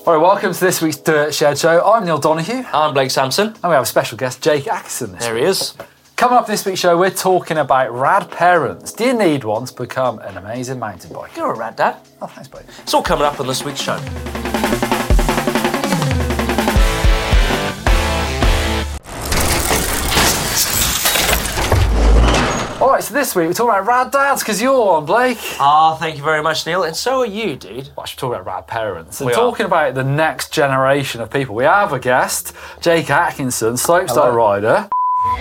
All right, welcome to this week's Dirt Shed Show. I'm Neil Donoghue. I'm Blake Sampson. And we have a special guest, Jake Atkinson. There he is. Coming up in this week's show, we're talking about rad parents. Do you need one to become an amazing mountain biker? You're a rad dad. Oh, thanks, Blake. It's all coming up on this week's show. All right, so this week we're talking about rad dads because you're on, Blake. Thank you very much, Neil. And so are you, dude. Well, I should talk about rad parents. And We are. talking about the next generation of people, we have a guest, Jake Atkinson, slopestyle rider.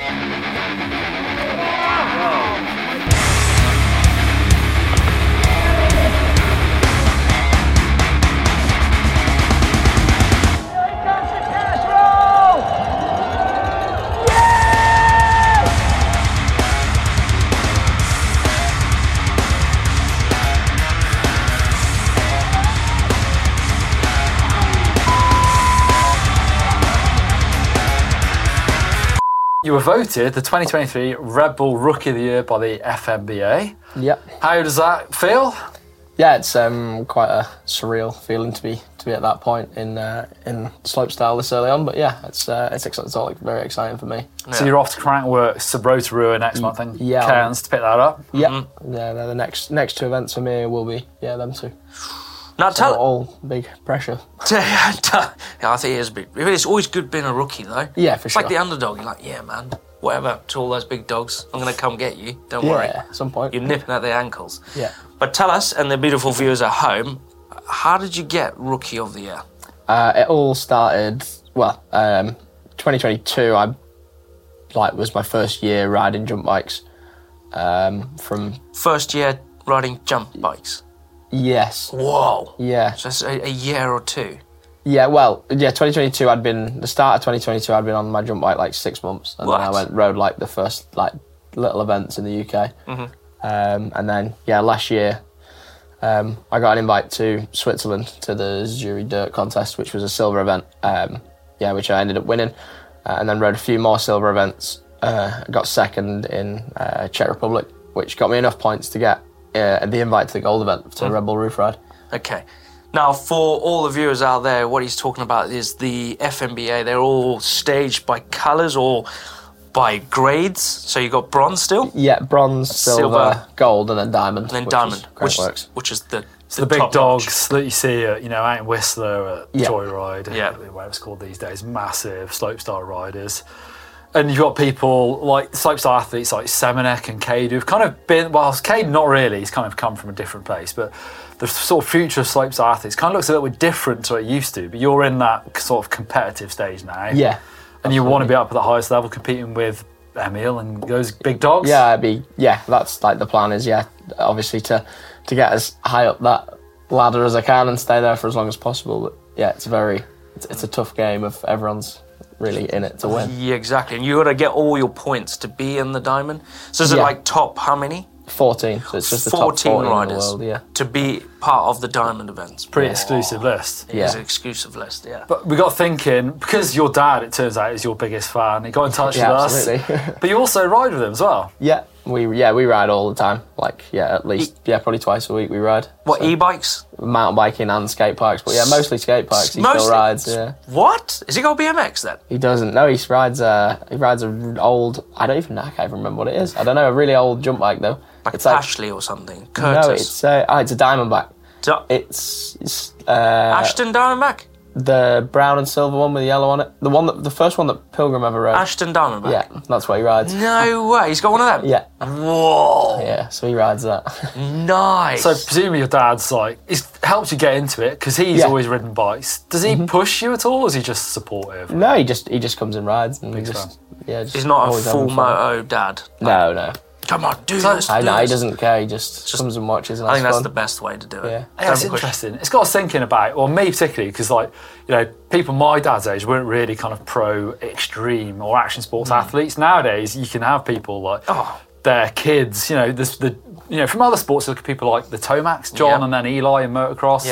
You were voted the 2023 Red Bull Rookie of the Year by the FMBA. Yep. How does that feel? Yeah, it's quite a surreal feeling to be at that point in slopestyle this early on. But yeah, it's all very exciting for me. Yeah. So you're off to Crankworx, Rotorua next month, and Cairns to pick that up. Yeah, yeah. The next two events for me will be them two. Now So all big pressure. I think it is a bit. It's always good being a rookie, though. Yeah, for It's sure. like the underdog. You're like, yeah, man, whatever to all those big dogs. I'm going to come get you. Don't worry. Yeah, at some point. You're nipping at their ankles. Yeah. But tell us, and the beautiful viewers at home, how did you get Rookie of the Year? It all started 2022. Was my first year riding jump bikes. From First year riding jump bikes. yes, Whoa. yeah. So that's a year or two. Yeah, 2022 the start of 2022 I'd been on my jump bike like 6 months, and What? then I rode like the first like little events in the UK. Mm-hmm. And then last year I got an invite to Switzerland to the Zurich Dirt Contest, which was a silver event, which I ended up winning, and then rode a few more silver events. Got second in Czech Republic, which got me enough points to get the invite to the gold event to Red Bull Roof Ride. Okay. Now, for all the viewers out there, what he's talking about is the FMBA. They're all staged by colours or by grades. So you got bronze still? Yeah, bronze, silver, gold, and then diamond. And then which diamond, is Crankworx. which is the So the big top dogs notch. that you see at, out in Whistler at Yeah. Joyride, Yeah. whatever it's called these days, massive slopestyle riders. And you've got people like slopestyle athletes like Semenek and Cade who've kind of been, well, Cade not really, he's kind of come from a different place, but the sort of future of slopestyle athletes kind of looks a little bit different to what it used to, but you're in that sort of competitive stage now. Yeah. And you want to be up at the highest level competing with Emil and those big dogs? That's like the plan is, obviously to get as high up that ladder as I can and stay there for as long as possible. But yeah, it's a tough game of everyone's really in it to win. Yeah, exactly. And you got to get all your points to be in the diamond. So is it like top how many? 14, so it's just the top 14 14 riders in the world, yeah. to be part of the diamond events. Pretty exclusive list. It is an exclusive list, yeah. But we got thinking, because your dad, it turns out, is your biggest fan, he got in touch with us. Absolutely. But you also ride with him as well. Yeah, we ride all the time. At least probably twice a week we ride. What, So, e-bikes? mountain biking and skate parks, but mostly skate parks. He Mostly? still rides. Yeah, What? Has he got BMX then? he doesn't. No, he rides an old. I can't even remember what it is. I don't know, a really old jump bike though. Like It's Ashley or something? no, Curtis? it's a Diamondback. So- It's Ashton Diamondback? the brown and silver one with the yellow on it. The first one that Pilgrim ever rode. Ashton Diamondback? Yeah, that's what he rides. No way, he's got one of them? Yeah, Whoa, yeah. So he rides that. nice. So presumably your dad's he's helped you get into it because he's Yeah. always ridden bikes. Does he push you at all, or is he just supportive? No, he just comes and rides, and fan. He's not a always full having fun. moto dad. No. Come on, do So- this. I do know he this. doesn't care. He just comes and watches, and I think has that's fun. the best way to do it. Yeah. Yeah, it's Don't push. interesting. It's got us thinking about, well, me particularly, because people my dad's age weren't really kind of pro extreme or action sports athletes. Nowadays, you can have people like their kids. From other sports, you look at people like the Tomacs, John, Yeah. and then Eli in motocross. Yeah.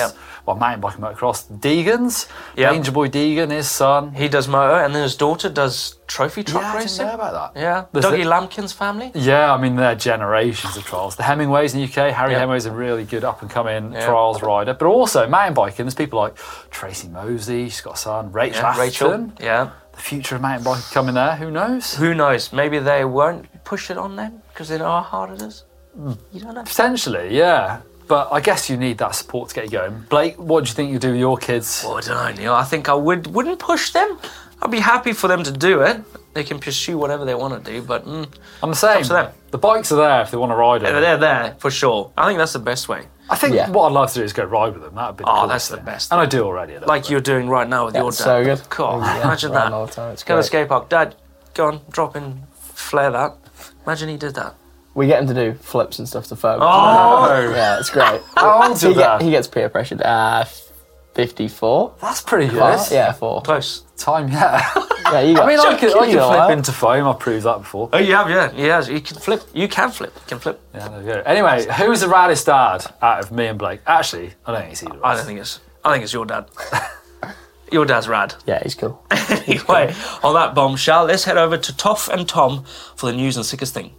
mountain bike and motocross. Deegan's, Yep. Danger Boy Deegan, his son. He does motor, and then his daughter does trophy truck I didn't racing. know about that. Yeah, There's Dougie a- Lampkin's family. Yeah, I mean, they're generations of trials. The Hemingways in the UK, Harry Yep. Hemingway's a really good up-and-coming trials rider. But also, mountain biking, there's people like Tracy Mosey, she's got a son, Rachel Yeah, Rachel. Atherton. Yeah. The future of mountain biking coming there, who knows? Who knows? Maybe they won't push it on them because they know how hard it is. You don't know. Potentially, yeah. But I guess you need that support to get you going. Blake, what do you think you do with your kids? Well, I don't know, Neil. I think I wouldn't push them. I'd be happy for them to do it. They can pursue whatever they want to do, but I'm the same. up to them. The bikes are there if they want to ride them. they're there for sure. I think that's the best way. I think Yeah. what I'd love to do is go ride with them. That would be the Oh, coolest that's the thing. best And I do already. a little Like bit. you're doing right now with your dad. It's so good. God, Yeah, imagine riding that. all the time, it's Go to the great. skate park. Dad, go on, drop in, flare that. Imagine he did that. We get him to do flips and stuff to foam. Oh! Yeah, it's great. How old's your dad? He gets peer pressured. 54. That's pretty good. Yeah, 4. Close. Time, yeah. Yeah, you got. I mean, I can you know flip that. into foam. I've proved that before. Oh, you have, yeah. Yes, you can flip. You can flip. You can flip. Yeah, there we go. Anyway, who's the raddest dad out of me and Blake? Actually, I don't think it's either of us. I think it's your dad. Your dad's rad. Yeah, he's cool. Anyway, on that bombshell, let's head over to Toff and Tom for the news and sickest thing.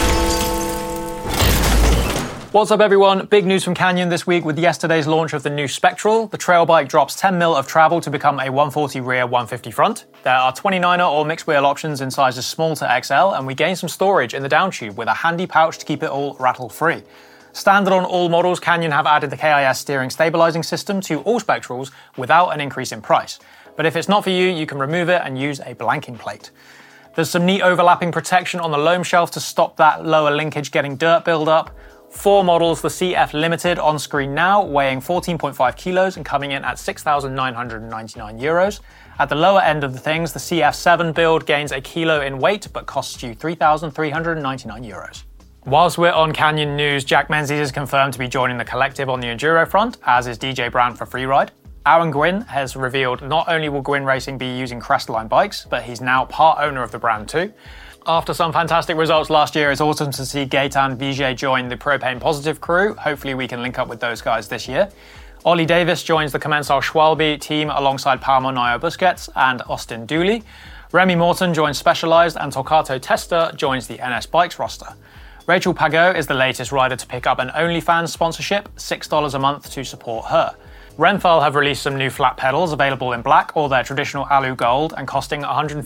What's up, everyone? Big news from Canyon this week with yesterday's launch of the new Spectral. The trail bike drops 10 mil of travel to become a 140 rear, 150 front. There are 29er or mixed wheel options in sizes small to XL, and we gain some storage in the down tube with a handy pouch to keep it all rattle-free. Standard on all models, Canyon have added the KIS steering stabilizing system to all Spectrals without an increase in price. But if it's not for you, you can remove it and use a blanking plate. There's some neat overlapping protection on the loam shelf to stop that lower linkage getting dirt build-up. 4 models, the CF Limited on screen now, weighing 14.5 kilos and coming in at 6,999 euros. At the lower end of the things, the CF7 build gains a kilo in weight but costs you 3,399 euros. Whilst we're on Canyon news, Jack Menzies is confirmed to be joining the collective on the Enduro front, as is DJ Brand for Freeride. Aaron Gwynn has revealed not only will Gwynn Racing be using Crestline bikes, but he's now part owner of the brand too. After some fantastic results last year, it's awesome to see Gaetan Vijay join the Propane Positive crew. Hopefully we can link up with those guys this year. Ollie Davis joins the Commensal Schwalbe team alongside Palmer Nio Busquets and Austin Dooley. Remy Morton joins Specialized and Torquato Testa joins the NS Bikes roster. Rachel Pagot is the latest rider to pick up an OnlyFans sponsorship, $6 a month to support her. Renthal have released some new flat pedals available in black or their traditional alu gold and costing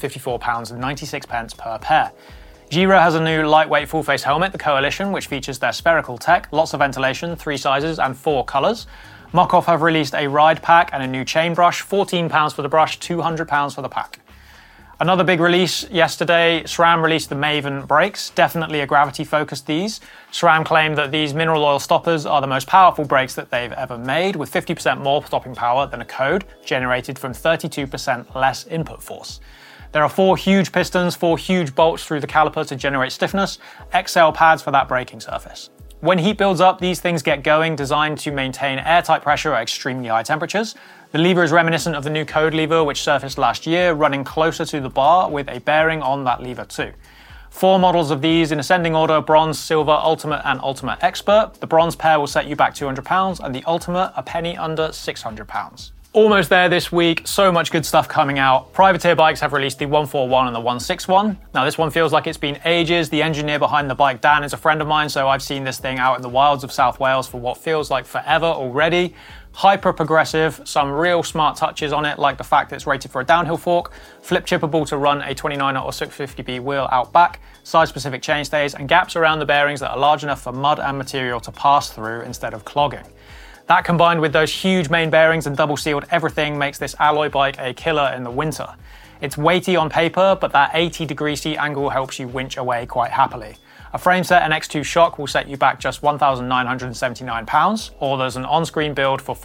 £154.96 per pair. Giro has a new lightweight full-face helmet, the Coalition, which features their spherical tech, lots of ventilation, 3 sizes and 4 colours. Mokov have released a ride pack and a new chain brush, £14 for the brush, £200 for the pack. Another big release yesterday, SRAM released the Maven brakes, definitely a gravity-focused these. SRAM claimed that these mineral oil stoppers are the most powerful brakes that they've ever made, with 50% more stopping power than a code generated from 32% less input force. There are 4 huge pistons, 4 huge bolts through the caliper to generate stiffness, XL pads for that braking surface. When heat builds up, these things get going, designed to maintain airtight pressure at extremely high temperatures. The lever is reminiscent of the new code lever which surfaced last year, running closer to the bar with a bearing on that lever too. 4 models of these in ascending order: Bronze, Silver, Ultimate and Ultimate Expert. The Bronze pair will set you back £200 and the Ultimate a penny under £600. Almost there this week, so much good stuff coming out. Privateer Bikes have released the 141 and the 161. Now this one feels like it's been ages. The engineer behind the bike, Dan, is a friend of mine, so I've seen this thing out in the wilds of South Wales for what feels like forever already. Hyper progressive, some real smart touches on it, like the fact that it's rated for a downhill fork, flip chippable to run a 29er or 650B wheel out back, size-specific chainstays, and gaps around the bearings that are large enough for mud and material to pass through instead of clogging. That combined with those huge main bearings and double-sealed everything makes this alloy bike a killer in the winter. It's weighty on paper, but that 80-degree seat angle helps you winch away quite happily. A frame set and X2 shock will set you back just £1,979, or there's an on-screen build for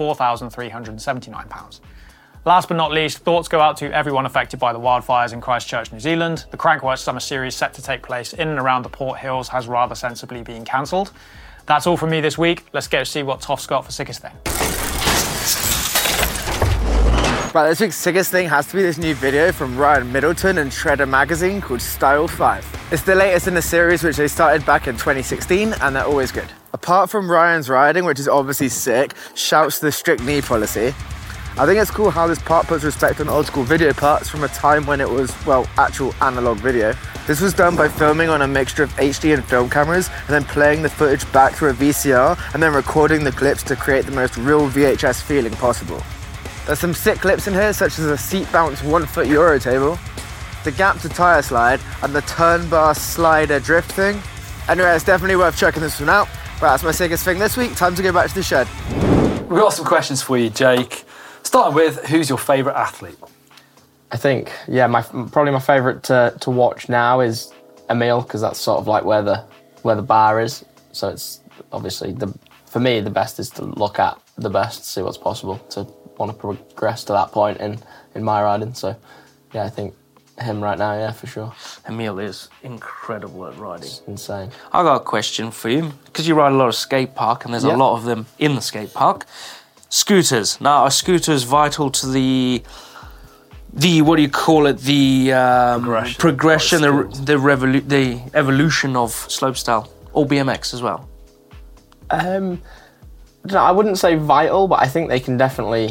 £4,379. Last but not least, thoughts go out to everyone affected by the wildfires in Christchurch, New Zealand. The Crankworx Summer Series set to take place in and around the Port Hills has rather sensibly been cancelled. That's all from me this week. Let's go see what Toff's got for sickest thing. Right, this week's sickest thing has to be this new video from Ryan Middleton and Shredder Magazine called Style 5. It's the latest in the series, which they started back in 2016, and they're always good. Apart from Ryan's riding, which is obviously sick, shouts to the strict knee policy. I think it's cool how this part puts respect on old school video parts from a time when it was, well, actual analog video. This was done by filming on a mixture of HD and film cameras and then playing the footage back through a VCR and then recording the clips to create the most real VHS feeling possible. There's some sick clips in here, such as a seat bounce 1 foot Euro table, the gap to tyre slide, and the turn bar slider drift thing. Anyway, it's definitely worth checking this one out. But that's my sickest thing this week. Time to go back to the shed. We've got some questions for you, Jake. Starting with, who's your favourite athlete? I think, yeah, probably my favourite to watch now is Emil, because that's sort of like where the bar is. So it's obviously, for me, the best is to look at the best, see what's possible, to want to progress to that point in my riding. So, yeah, I think him right now, yeah, for sure. Emil is incredible at riding. It's insane. I got a question for you, because you ride a lot of skate park, and there's a lot of them in the skate park. Scooters. Now, are scooters vital to the what do you call it? The progression, the evolution of slopestyle, or BMX as well? I wouldn't say vital, but I think they can definitely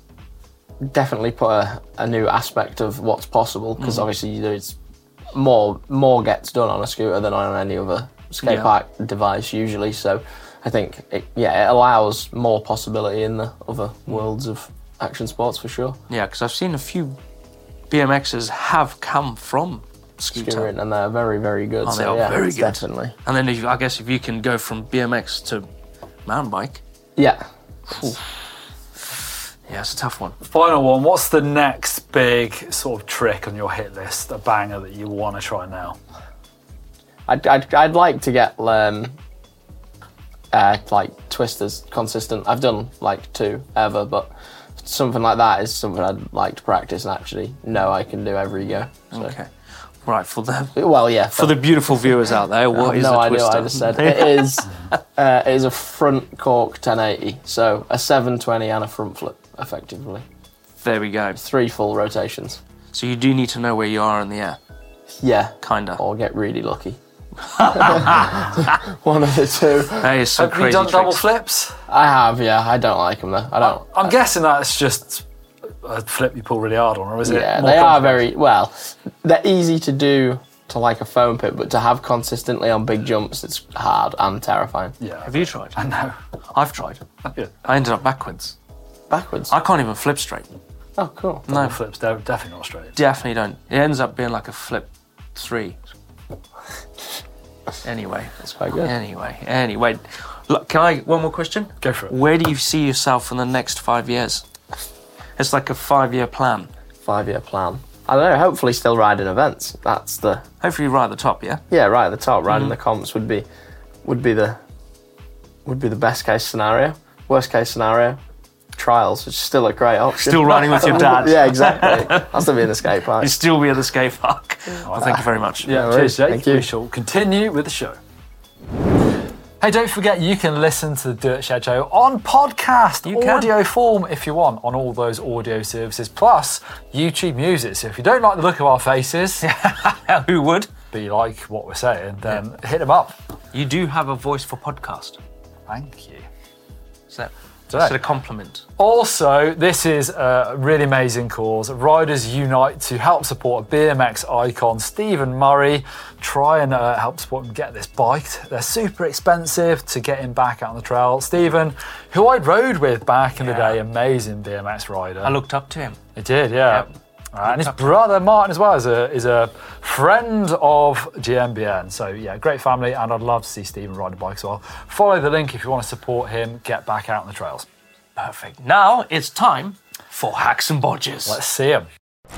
put a new aspect of what's possible, because obviously there's more gets done on a scooter than on any other skate park device usually. So I think it allows more possibility in the other worlds of action sports for sure. Yeah, because I've seen a few BMXers have come from scootering, and they're very, very good. They are very good. Definitely. And then I guess if you can go from BMX to mountain bike. Yeah. Yeah, it's a tough one. Final one, what's the next big sort of trick on your hit list, a banger that you want to try now? I'd like to get like twisters consistent. I've done like 2 ever, but something like that is something I'd like to practice and actually know I can do every go. So. Okay. Right, for the the beautiful viewers out there, what is a twister? No idea what I just said. It is a front cork 1080, so a 720 and a front flip, effectively. There we go. 3 full rotations. So you do need to know where you are in the air. Yeah. Kinda. Or get really lucky. One of the two. That is some Have crazy you done tricks. double flips? I have, yeah. I don't like them though. I don't. I'm guessing that's just a flip you pull really hard on, or is it? Yeah, more they are complex? they're easy to do to like a foam pit, but to have consistently on big jumps, it's hard and terrifying. Yeah. Have you tried? I know. I've tried. Yeah. I ended up backwards. Backwards. I can't even flip straight. Oh, cool. No, Flips, they're definitely not straight. definitely don't. It ends up being like a flip 3. Anyway. That's quite good. Anyway. Look, can I, one more question? Go for it. Where do you see yourself in the next 5 years? It's like a 5-year plan. 5-year plan. I don't know. Hopefully, still riding events. That's the Hopefully right at the top, yeah? right at the top. Riding the comps would be the best case scenario. Worst case scenario, trials, which is still a great option. Still riding with your dad. Yeah, exactly. I'll still be in the skate park. You still be at the skate park. Well, thank you very much. Yeah, No cheers, worries. Jake. Thank you. We shall continue with the show. Hey, don't forget you can listen to the Dirt Shed Show on podcast, audio form if you want, on all those audio services, plus YouTube Music. So if you don't like the look of our faces, Who would? but you like what we're saying, then hit them up. You do have a voice for podcast. Thank you. So So- that's a compliment. Also, this is a really amazing cause. Riders Unite to help support a BMX icon, Stephen Murray. Try and help support him get this bike. They're super expensive to get him back out on the trail. Stephen, who I rode with back in the day, amazing BMX rider. I looked up to him. He did, yeah. Yep. And his brother Martin as well is a friend of GMBN. So yeah, great family, and I'd love to see Stephen ride a bike as well. Follow the link if you want to support him, get back out on the trails. Perfect. Now it's time for Hacks and Bodges. Let's see him.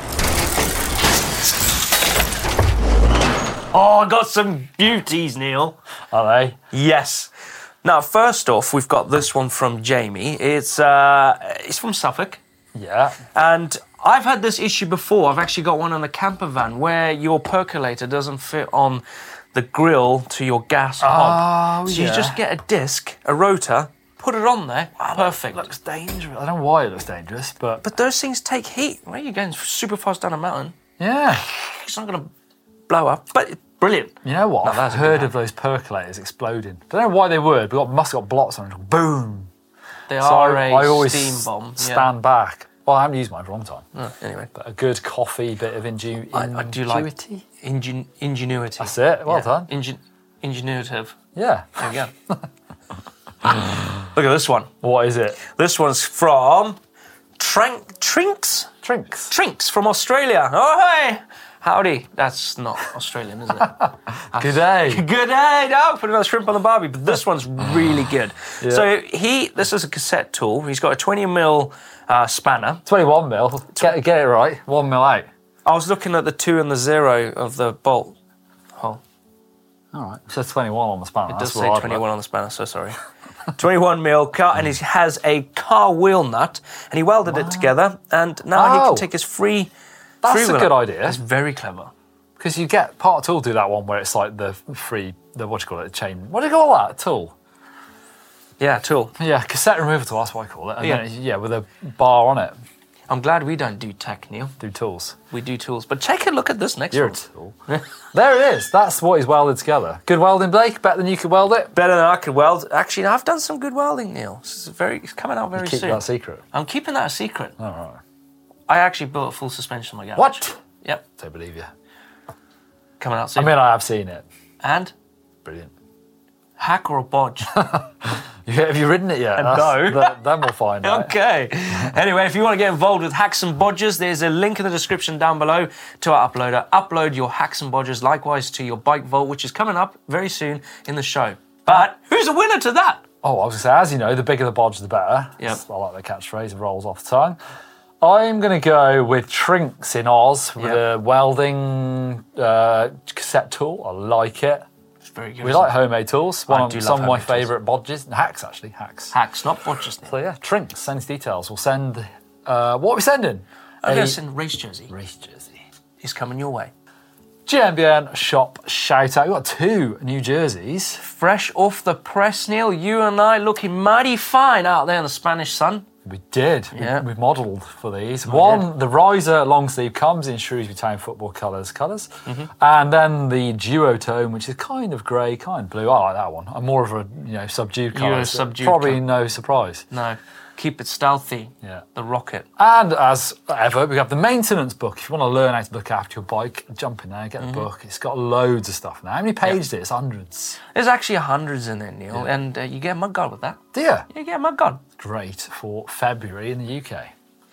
Oh, I got some beauties, Neil. Are they? Yes. Now, first off, we've got this one from Jamie. It's from Suffolk. Yeah. And I've had this issue before. I've actually got one on a camper van where your percolator doesn't fit on the grill to your gas hob. So you just get a disc, a rotor, put it on there. Perfect. It looks dangerous. I don't know why it looks dangerous, but But those things take heat. Where are you going super fast down a mountain? yeah. It's not going to blow up. But it's brilliant. You know what? No, I've that's a heard good of those percolators exploding. Don't know why they would, but must have got blots on it. Boom. They So are I a always steam bomb. stand back. Well, I haven't used mine for a long time. Anyway, But a good coffee bit of I do like ingenuity. That's it. Well done. Ingenuitive. Yeah. There we go. Look at this one. What is it? This one's from Trinks Trinks. from Australia. Oh, hey. Howdy. That's not Australian, is it? Good day. Good day. No, put another shrimp on the barbie. But this one's really good. Yeah. So this is a cassette tool. He's got a 20mm spanner. 21 mil. Get it right. 1 mil out. I was looking at the 2 and the 0 of the bolt hole. All right. It says 21 on the spanner. It does say 21 on the spanner, so sorry. 21mm car, and he has a car wheel nut, and he welded it together, and now he Oh. can take his free. That's free a wheel good up. idea. It's very clever. Because you get Part Tool do that one where it's like the what do you call it? The chain. What do you call that? A tool. Yeah, tool. Yeah, cassette removal tool. That's what I call it. And Yeah. then yeah, with a bar on it. I'm glad we don't do tech, Neil. Do tools. We do tools. But take a look at this next You're a one. tool. There it is. That's what he's welded together. Good welding, Blake. Better than you could weld it. Better than I could weld. Actually, I've done some good welding, Neil. It's coming out very Keep soon. that secret. I'm keeping that a secret. All right. I actually built a full suspension on my garage. What? Yep. Don't believe you. Coming out I soon. mean, I have seen it. And Brilliant. hack or a bodge. Have you ridden it yet? No. Then we'll find out. Okay. Anyway, if you want to get involved with Hacks and Bodges, there's a link in the description down below to our uploader. Upload your Hacks and Bodges, likewise to your Bike Vault, which is coming up very soon in the show. But who's the winner to that? Oh, I was going to say, as you know, the bigger the bodge, the better. Yep. I like the catchphrase, it rolls off the tongue. I'm going to go with Trinks in Oz with a welding cassette tool. I like it. It's very good. We like homemade tools. I Some do of love my homemade tools. favourite bodges. Hacks, actually. Hacks. Hacks, not Bodges. So yeah, Trinks, send us details. We'll send, what are we sending? I'm going to send a race jersey. Race jersey. He's coming your way. GMBN shop shout out. We've got 2 new jerseys. Fresh off the press, Neil. You and I looking mighty fine out there in the Spanish sun. We did. Yeah. We modelled for these. One, the riser long sleeve comes in Shrewsbury Town football colours. Mm-hmm. And then the duotone, which is kind of grey, kind of blue. I like that one. I'm more of a subdued colour. You're a subdued Probably colour. no surprise. No. Keep it stealthy. Yeah. The rocket. And as ever, we have the maintenance book. If you want to learn how to look after your bike, jump in there, get the book. It's got loads of stuff now. How many pages is it? It's hundreds. There's actually hundreds in there, Neil, and you get a mud guard with that. Do you? You get a mud guard. Great for February in the UK.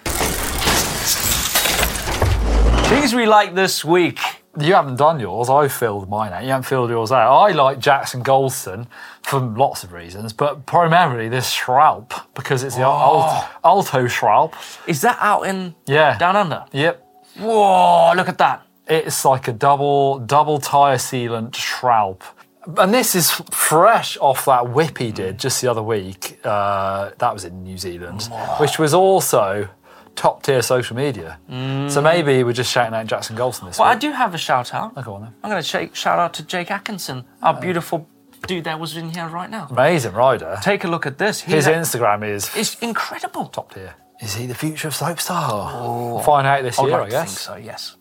Things we like this week. You haven't done yours. I filled mine out. You haven't filled yours out. I like Jackson Goldson for lots of reasons, but primarily this Schwalbe because it's the Alto Schwalbe. Is that out in Yeah. Down Under? Yep. Whoa, look at that. It's like a double tyre sealant Schwalbe. And this is fresh off that whip he did just the other week. That was in New Zealand, which was also top tier social media. So maybe we're just shouting out Jackson Goldson this Well, I week. do have a shout out. Oh, go on then. I'm going to shout out to Jake Atkinson, our beautiful dude that was in here right now. Amazing rider. Take a look at this. His Instagram is It's incredible. top tier. Is he the future of Slopestyle? We'll find out this I'd year, like I to think guess. so, yes.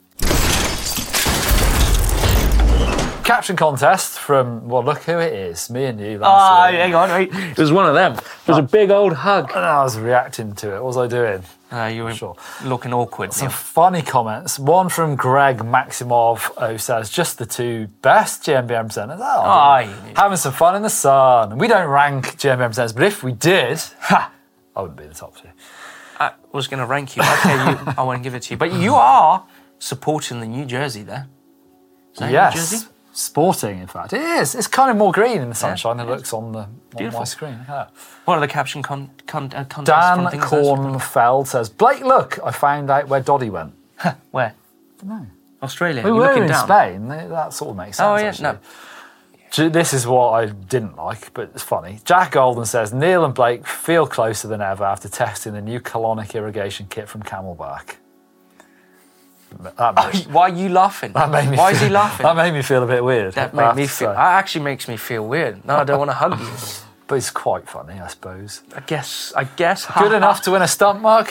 Caption contest from, well, look who it is. Me and you Ah, last week. hang on, wait. It was one of them. It was a big old hug. And I was reacting to it. What was I doing? You were Sure. looking awkward. Some Neil. funny comments. One from Greg Maximov, who says, just the 2 best GMBM presenters. Having some fun in the sun. And we don't rank GMBM presenters, but if we did, I wouldn't be in the top 2. I was going to rank you. Okay, I won't give it to you. But you are supporting the new jersey there. Is that your jersey? Yes. Sporting, in fact. It is. It's kind of more green in the sunshine than it looks on my Beautiful. screen. Look at that. What are the caption contests Dan from things? Kornfeld says, Blake, look, I found out where Doddy went. Where? No. Australia. We You're were looking in down. Spain. That sort of makes sense. Oh, yeah, actually. This is what I didn't like, but it's funny. Jack Golden says, Neil and Blake feel closer than ever after testing the new colonic irrigation kit from Camelback. Why are you laughing? Why is he laughing? That made me feel a bit weird. That made me feel. That actually makes me feel weird. No, I don't want to hug you. But it's quite funny, I suppose. I guess. Good enough to win a stump mug.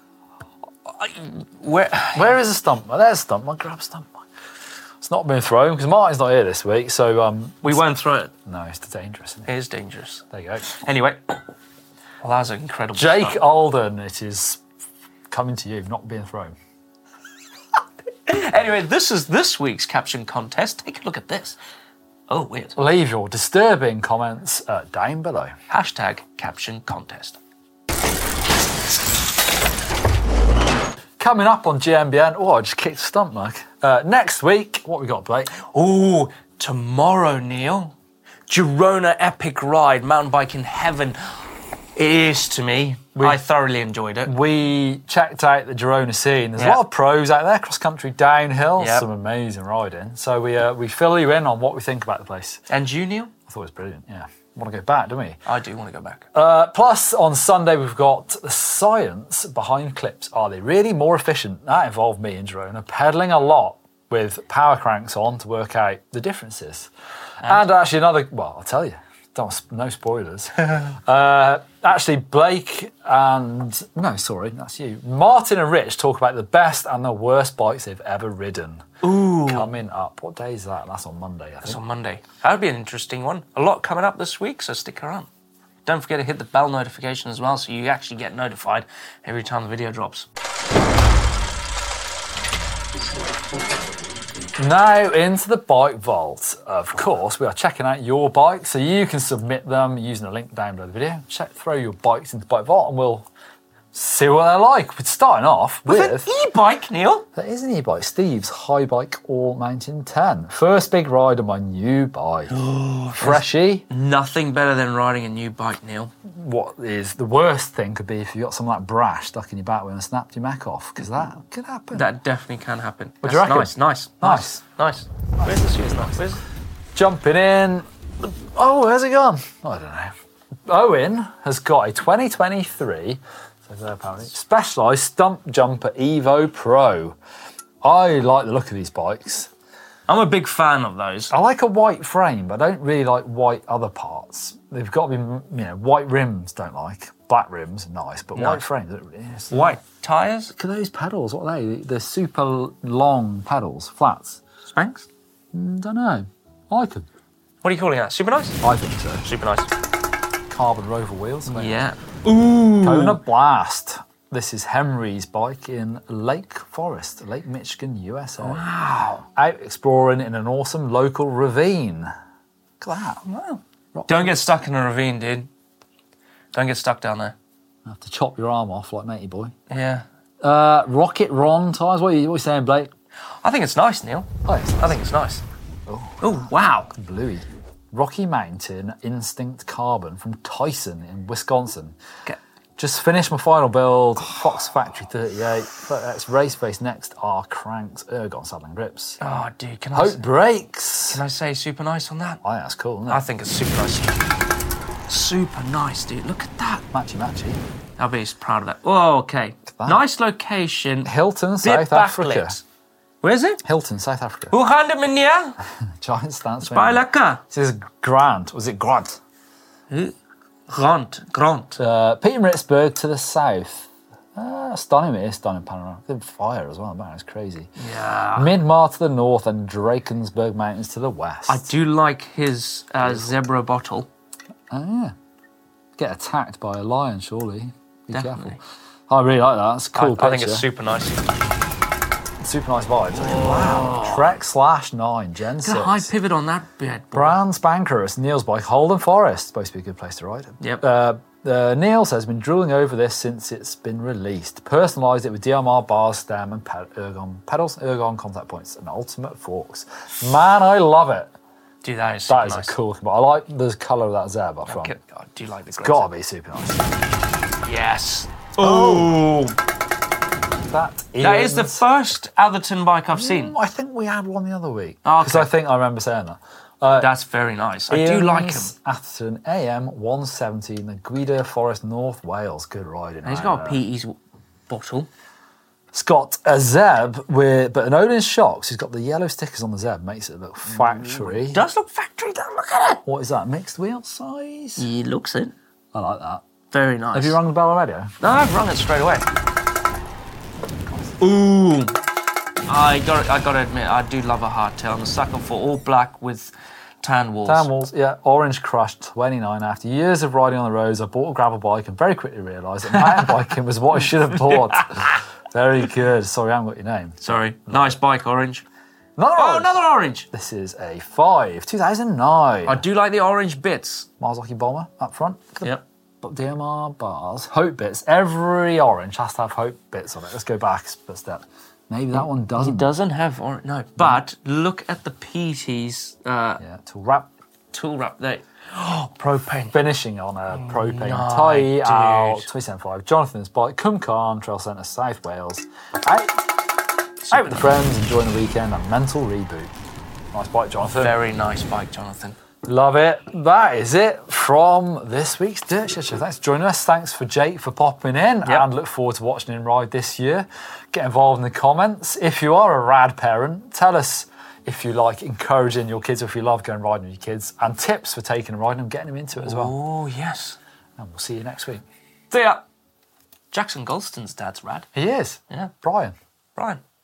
Where is a stump mug? There's a stump mug. Grab a stump mug. It's not been thrown because Martin's not here this week, so we won't throw it. No, it's dangerous. Isn't it? It is dangerous. There you go. Anyway, well, that was an incredible. Jake start. Alden, it is coming to you, not being thrown. Anyway, this is this week's caption contest. Take a look at this. Oh, weird. Leave your disturbing comments down below. Hashtag caption contest. Coming up on GMBN. Oh, I just kicked a stump mug. Next week, what we got, Blake? Ooh, tomorrow, Neil. Girona Epic Ride, mountain bike in heaven. It is to me. I thoroughly enjoyed it. We checked out the Girona scene. There's a Yeah. lot of pros out there, cross-country, downhill, Yep. some amazing riding. So we fill you in on what we think about the place. And you, Neil? I thought it was brilliant, yeah. Want to go back, don't we? I do want to go back. Plus, on Sunday, we've got the science behind clips. Are they really more efficient? That involved me in Girona, pedalling a lot with power cranks on to work out the differences. And actually I'll tell you. No spoilers. Actually, Blake and... No, sorry, that's you. Martin and Rich talk about the best and the worst bikes they've ever ridden. Ooh. Coming up. What day is that? That's on Monday, I think. It's on Monday. That'll be an interesting one. A lot coming up this week, so stick around. Don't forget to hit the bell notification as well, so you actually get notified every time the video drops. Now into the bike vault. Of course, we are checking out your bikes, so you can submit them using the link down below the video. Throw your bikes into the bike vault and we'll see what they're like. We're starting off with... an e-bike, Neil. That is an e-bike. Steve's High Bike All Mountain 10. First big ride on my new bike. Freshy. Nothing better than riding a new bike, Neil. What is the worst thing could be if you got some of that brash stuck in your back wheel and snapped your mech off, because that could happen. That definitely can happen. What do you reckon? Nice. Where's the shooting knife? Where's... Jumping in. Oh, where's it gone? I don't know. Owen has got a 2023 Specialized Stump Jumper Evo Pro. I like the look of these bikes. I'm a big fan of those. I like a white frame, but I don't really like white other parts. They've got to be, white rims don't like. Black rims are nice, but white frames don't really. White tyres? Look at those pedals, what are they? They're super long pedals, flats. Spanks? Don't know. I like them. What are you calling that? Super nice? I think so. Super nice. Carbon Rover wheels. Yeah. Ooh. Kona Blast. This is Henry's bike in Lake Forest, Lake Michigan, USA. Wow. Out exploring in an awesome local ravine. Look at that. Wow. Don't get stuck in a ravine, dude. Don't get stuck down there. You have to chop your arm off like Matey Boy. Yeah. Rocket Ron tyres. What are you saying, Blake? I think it's nice, Neil. Oh, it's I think it's nice. Oh, wow. Bluey. Rocky Mountain Instinct Carbon from Tyson in Wisconsin. Okay. Just finished my final build. Fox Factory 38. That's race face next are cranks, ergon saddle and grips. Oh, dude, can Hope brakes. I say super nice on that? Oh, yeah, that's cool, isn't it? I think it's super nice. Super nice, dude. Look at that. Matchy. I'll be proud of that. Oh, okay. that. Nice location. Hilton, Bit South Africa. backlit. Where is it? Hilton, South Africa. Hoe gaan de meneer? Giant stance. Bij lekker. This is Grant. Was it Grant? Grant. Peter Maritzburg to the south. Stunning panorama. The fire as well. Man, it's crazy. Yeah. Midmar to the north and Drakensberg Mountains to the west. I do like his zebra bottle. Oh, yeah. Get attacked by a lion, surely. Be Definitely. careful. I really like that. That's a cool picture. I think it's super nice. Super nice vibes. Wow. Trek /9, Gen 6. Look at a high pivot on that bed. Brand Spankerous, Neil's bike, Holden Forest. Supposed to be a good place to ride. Yep. Neil says, been drooling over this since it's been released. Personalised it with DMR bars, stem and ergon pedals, ergon contact points and ultimate forks. Man, I love it. Dude, that is super That is nice. a cool bike. I like the colour of that Zeb up front. Okay. I do like the It's got to be super nice. Yes. Oh. That is the first Atherton bike I've seen. I think we had one the other week. Okay. Because I think I remember saying that. That's very nice. I do like him. Atherton AM 170 in the Gwydir Forest, North Wales. Good riding. And he's got a PE's bottle. It's got a Zeb but an Odin Shocks. He's got the yellow stickers on the Zeb, makes it look factory. It does look factory, though. Look at it. What is that? Mixed wheel size? He looks it. I like that. Very nice. Have you rung the bell already? No, I've rung it straight away. Ooh. I got to admit, I do love a hardtail. I'm a sucker for all black with tan walls. Tan walls, yeah. Orange Crush 29. After years of riding on the roads, I bought a gravel bike and very quickly realised that mountain biking was what I should have bought. Very good. Sorry, I haven't got your name. Sorry. Nice bike, Orange. Another orange. Another orange. This is a 5, 2009. I do like the orange bits. Marzocchi Bomber up front. Yep. DMR bars. Hope bits. Every orange has to have hope bits on it. Let's go back a step. Maybe that one doesn't. It doesn't have orange. No. But look at the PT's yeah, tool wrap. tool wrap there. Oh, propane. Finishing on a propane no, tie out. dude. 275. Jonathan's bike. Cumcarn Trail Centre, South Wales. Out with the friends, enjoying the weekend and mental reboot. Nice bike, Jonathan. Very nice bike, Jonathan. Love it. That is it from this week's Dirt Shed Show. Thanks for joining us. Thanks for Jake for popping in, and look forward to watching him ride this year. Get involved in the comments. If you are a rad parent, tell us if you like encouraging your kids, or if you love going riding with your kids, and tips for taking and riding and getting them into it as well. Oh, yes. And we'll see you next week. See ya. Jackson Golston's dad's rad. He is. Yeah. Brian. Brian.